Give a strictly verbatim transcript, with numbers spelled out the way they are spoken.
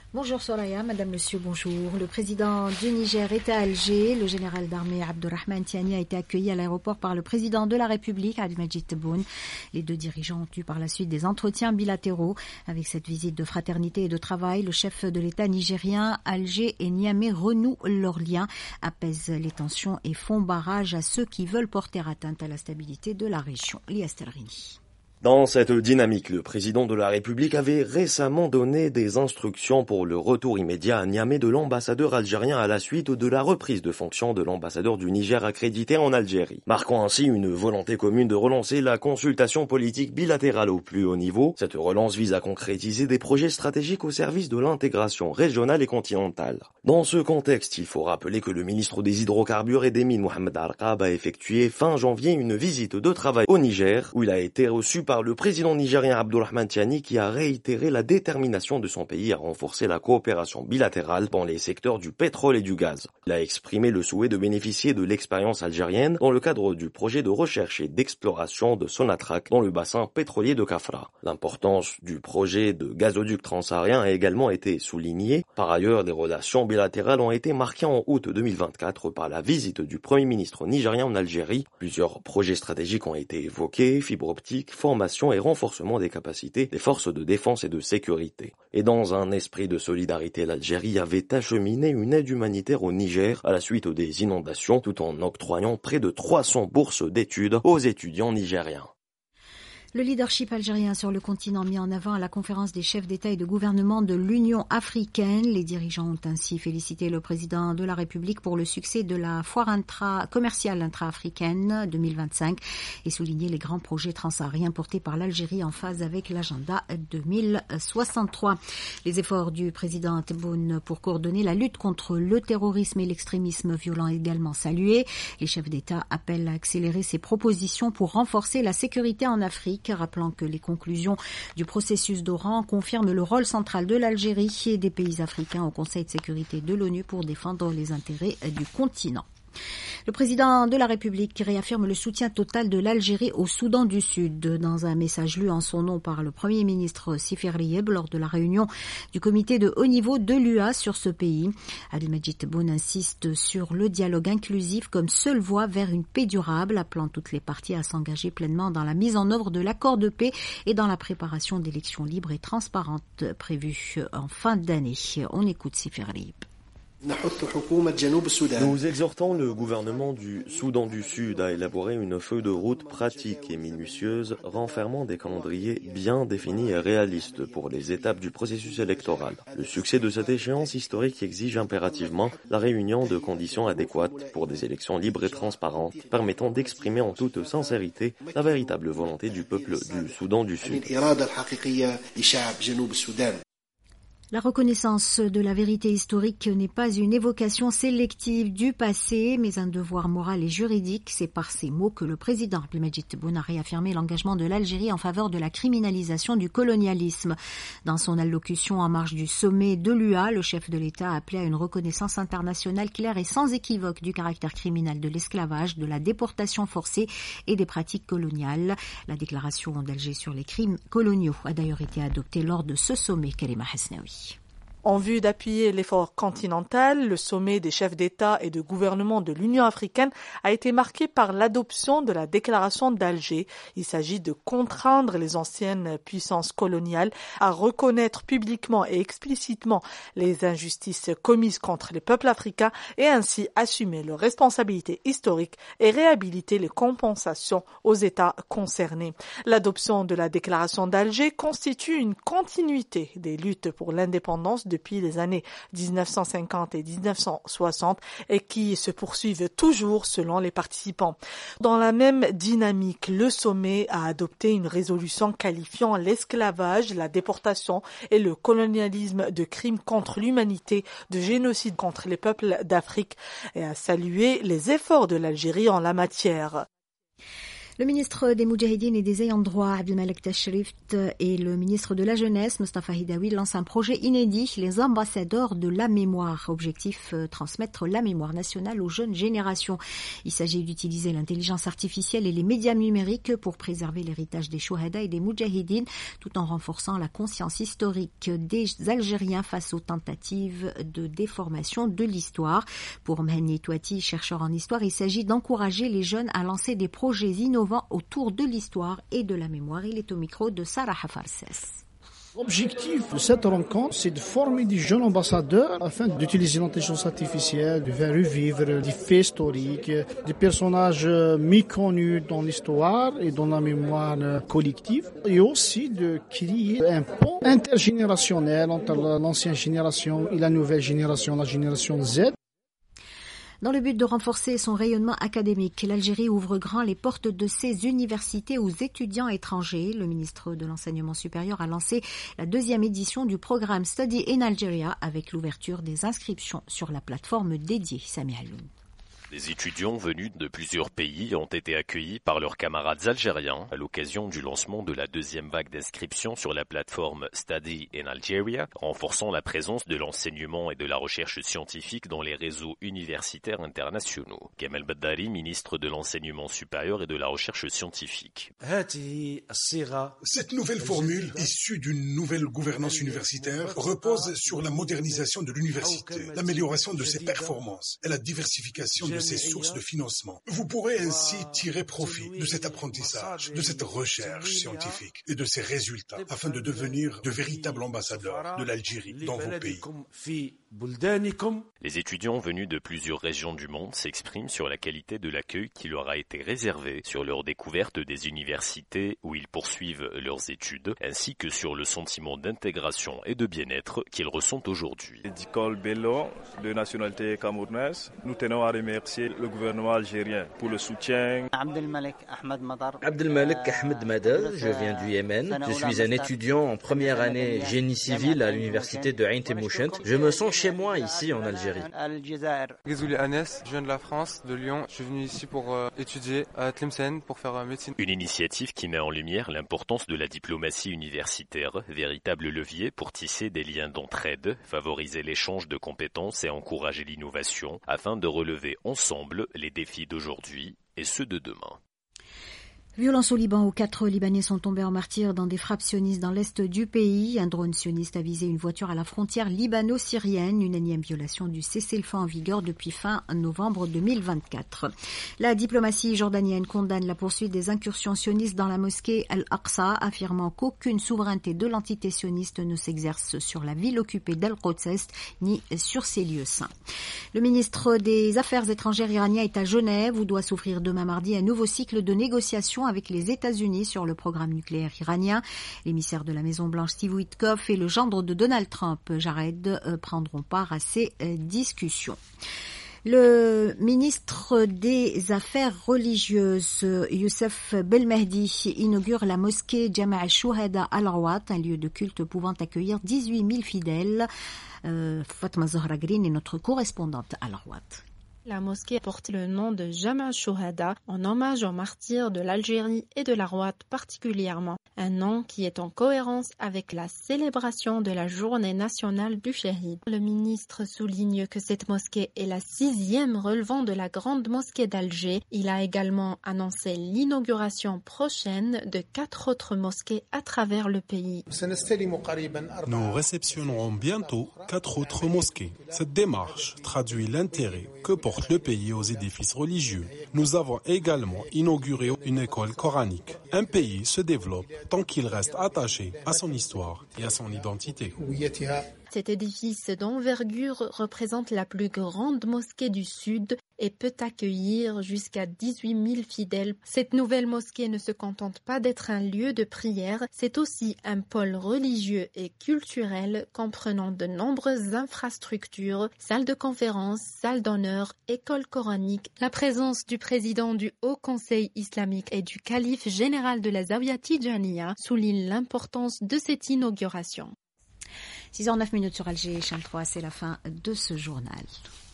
Bonjour Soraya, Madame, Monsieur, bonjour. Le président du Niger est à Alger. Le général d'armée Abdourahmane Tiani a été accueilli à l'aéroport par le président de la République, Abdelmadjid Tebboune. Les deux dirigeants ont eu par la suite des entretiens bilatéraux. Avec cette visite de fraternité et de travail, le chef de l'État nigérien, Alger et Niamey renouent leurs liens, apaisent les tensions et font barrage à ceux qui veulent porter atteinte à la stabilité de la région. Lias Telrini. Dans cette dynamique, le président de la République avait récemment donné des instructions pour le retour immédiat à Niamey de l'ambassadeur algérien à la suite de la reprise de fonction de l'ambassadeur du Niger accrédité en Algérie, marquant ainsi une volonté commune de relancer la consultation politique bilatérale au plus haut niveau. Cette relance vise à concrétiser des projets stratégiques au service de l'intégration régionale et continentale. Dans ce contexte, il faut rappeler que le ministre des Hydrocarbures et des Mines, Mohamed Arqab, a effectué fin janvier une visite de travail au Niger, où il a été reçu par le président nigérien Abdourahmane Tiani, qui a réitéré la détermination de son pays à renforcer la coopération bilatérale dans les secteurs du pétrole et du gaz. Il a exprimé le souhait de bénéficier de l'expérience algérienne dans le cadre du projet de recherche et d'exploration de Sonatrach dans le bassin pétrolier de Kafra. L'importance du projet de gazoduc transsaharien a également été soulignée. Par ailleurs, des relations bilatérales ont été marquées en août deux mille vingt-quatre par la visite du Premier ministre nigérien en Algérie. Plusieurs projets stratégiques ont été évoqués, fibre optique, formation et renforcement des capacités des forces de défense et de sécurité. Et dans un esprit de solidarité, l'Algérie avait acheminé une aide humanitaire au Niger à la suite des inondations, tout en octroyant près de trois cents bourses d'études aux étudiants nigériens. Le leadership algérien sur le continent mis en avant à la conférence des chefs d'État et de gouvernement de l'Union africaine. Les dirigeants ont ainsi félicité le président de la République pour le succès de la foire intra commerciale intra-africaine deux mille vingt-cinq et souligné les grands projets transsahariens portés par l'Algérie en phase avec l'agenda deux mille soixante-trois. Les efforts du président Tebboune pour coordonner la lutte contre le terrorisme et l'extrémisme violent également salués. Les chefs d'État appellent à accélérer ces propositions pour renforcer la sécurité en Afrique, rappelant que les conclusions du processus d'Oran confirment le rôle central de l'Algérie et des pays africains au Conseil de sécurité de l'ONU pour défendre les intérêts du continent. Le président de la République réaffirme le soutien total de l'Algérie au Soudan du Sud. Dans un message lu en son nom par le Premier ministre Sifir Lieb lors de la réunion du comité de haut niveau de l'U A sur ce pays, Abdelmadjid Tebboune insiste sur le dialogue inclusif comme seule voie vers une paix durable, appelant toutes les parties à s'engager pleinement dans la mise en œuvre de l'accord de paix et dans la préparation d'élections libres et transparentes prévues en fin d'année. On écoute Sifir Lieb. Nous exhortons le gouvernement du Soudan du Sud à élaborer une feuille de route pratique et minutieuse, renfermant des calendriers bien définis et réalistes pour les étapes du processus électoral. Le succès de cette échéance historique exige impérativement la réunion de conditions adéquates pour des élections libres et transparentes, permettant d'exprimer en toute sincérité la véritable volonté du peuple du Soudan du Sud. La reconnaissance de la vérité historique n'est pas une évocation sélective du passé, mais un devoir moral et juridique. C'est par ces mots que le président Abdelmadjid Tebboune a réaffirmé l'engagement de l'Algérie en faveur de la criminalisation du colonialisme. Dans son allocution en marge du sommet de l'U A, le chef de l'État a appelé à une reconnaissance internationale claire et sans équivoque du caractère criminel de l'esclavage, de la déportation forcée et des pratiques coloniales. La déclaration d'Alger sur les crimes coloniaux a d'ailleurs été adoptée lors de ce sommet. Karima Hasnaoui. En vue d'appuyer l'effort continental, le sommet des chefs d'État et de gouvernement de l'Union africaine a été marqué par l'adoption de la déclaration d'Alger. Il s'agit de contraindre les anciennes puissances coloniales à reconnaître publiquement et explicitement les injustices commises contre les peuples africains et ainsi assumer leurs responsabilités historiques et réhabiliter les compensations aux États concernés. L'adoption de la déclaration d'Alger constitue une continuité des luttes pour l'indépendance depuis les années dix-neuf cent cinquante et dix-neuf cent soixante et qui se poursuivent toujours selon les participants. Dans la même dynamique, le sommet a adopté une résolution qualifiant l'esclavage, la déportation et le colonialisme de crimes contre l'humanité, de génocide contre les peuples d'Afrique et a salué les efforts de l'Algérie en la matière. Le ministre des Moudjahidines et des ayants droit, Abdelmalek Tashrif, et le ministre de la Jeunesse, Mustafa Hidawi, lancent un projet inédit, les ambassadeurs de la mémoire. Objectif, euh, transmettre la mémoire nationale aux jeunes générations. Il s'agit d'utiliser l'intelligence artificielle et les médias numériques pour préserver l'héritage des Chouhada et des Moudjahidines, tout en renforçant la conscience historique des Algériens face aux tentatives de déformation de l'histoire. Pour Mehni Touati, chercheur en histoire, il s'agit d'encourager les jeunes à lancer des projets innovants autour de l'histoire et de la mémoire. Il est au micro de Sarah Hafarses. L'objectif de cette rencontre, c'est de former des jeunes ambassadeurs afin d'utiliser l'intelligence artificielle, de faire revivre des faits historiques, des personnages méconnus dans l'histoire et dans la mémoire collective, et aussi de créer un pont intergénérationnel entre l'ancienne génération et la nouvelle génération, la génération Z. Dans le but de renforcer son rayonnement académique, l'Algérie ouvre grand les portes de ses universités aux étudiants étrangers. Le ministre de l'Enseignement supérieur a lancé la deuxième édition du programme Study in Algeria avec l'ouverture des inscriptions sur la plateforme dédiée. Sami Haloun. Les étudiants venus de plusieurs pays ont été accueillis par leurs camarades algériens à l'occasion du lancement de la deuxième vague d'inscriptions sur la plateforme Study in Algeria, renforçant la présence de l'enseignement et de la recherche scientifique dans les réseaux universitaires internationaux. Kamel Baddari, ministre de l'Enseignement supérieur et de la recherche scientifique. Cette nouvelle formule, issue d'une nouvelle gouvernance universitaire, repose sur la modernisation de l'université, l'amélioration de ses performances et la diversification de ses sources de financement. Vous pourrez ainsi tirer profit de cet apprentissage, de cette recherche scientifique et de ses résultats afin de devenir de véritables ambassadeurs de l'Algérie dans vos pays. Les étudiants venus de plusieurs régions du monde s'expriment sur la qualité de l'accueil qui leur a été réservé, sur leur découverte des universités où ils poursuivent leurs études, ainsi que sur le sentiment d'intégration et de bien-être qu'ils ressentent aujourd'hui. Dicole Bello, de nationalité camerounaise, nous tenons à remercier le gouvernement algérien pour le soutien. Abdelmalek Ahmed Madar, Abdelmalek Ahmed Madar, je viens du Yémen. Je suis un étudiant en première année génie civil à l'université de Ain Temouchent. Je me sens chez moi ici en Algérie. Ghizouli Anes, je viens de la France, de Lyon. Je suis venu ici pour euh, étudier à Tlemcen pour faire euh, médecine. Une initiative qui met en lumière l'importance de la diplomatie universitaire, véritable levier pour tisser des liens d'entraide, favoriser l'échange de compétences et encourager l'innovation afin de relever ensemble les défis d'aujourd'hui et ceux de demain. Violence au Liban où quatre Libanais sont tombés en martyrs dans des frappes sionistes dans l'est du pays. Un drone sioniste a visé une voiture à la frontière libano-syrienne, une énième violation du cessez-le-feu en vigueur depuis fin novembre deux mille vingt-quatre. La diplomatie jordanienne condamne la poursuite des incursions sionistes dans la mosquée Al-Aqsa, affirmant qu'aucune souveraineté de l'entité sioniste ne s'exerce sur la ville occupée d'Al-Quds ni sur ses lieux saints. Le ministre des Affaires étrangères iranien est à Genève où doit s'ouvrir demain mardi un nouveau cycle de négociations avec les États-Unis sur le programme nucléaire iranien. L'émissaire de la Maison-Blanche Steve Witkoff et le gendre de Donald Trump, Jared, euh, prendront part à ces euh, discussions. Le ministre des Affaires religieuses, Youssef Belmehdi, inaugure la mosquée Jama' al-Shuhada al-Rawat, un lieu de culte pouvant accueillir dix-huit mille fidèles. Euh, Fatma Zahra Green est notre correspondante à Rawat. La mosquée porte le nom de Jama' al-Shuhada en hommage aux martyrs de l'Algérie et de la Rawat particulièrement, un nom qui est en cohérence avec la célébration de la journée nationale du Shahid. Le ministre souligne que cette mosquée est la sixième relevant de la grande mosquée d'Alger. Il a également annoncé l'inauguration prochaine de quatre autres mosquées à travers le pays. Nous réceptionnerons bientôt quatre autres mosquées. Cette démarche traduit l'intérêt que porte le pays aux édifices religieux. Nous avons également inauguré une école coranique. Un pays se développe tant qu'il reste attaché à son histoire et à son identité. Cet édifice d'envergure représente la plus grande mosquée du Sud et peut accueillir jusqu'à dix-huit mille fidèles. Cette nouvelle mosquée ne se contente pas d'être un lieu de prière, c'est aussi un pôle religieux et culturel comprenant de nombreuses infrastructures, salles de conférences, salles d'honneur, écoles coraniques. La présence du président du Haut Conseil islamique et du calife général de la Zawiya Tidjaniya souligne l'importance de cette inauguration. six heures neuf minutes sur Alger, chaîne trois, c'est la fin de ce journal.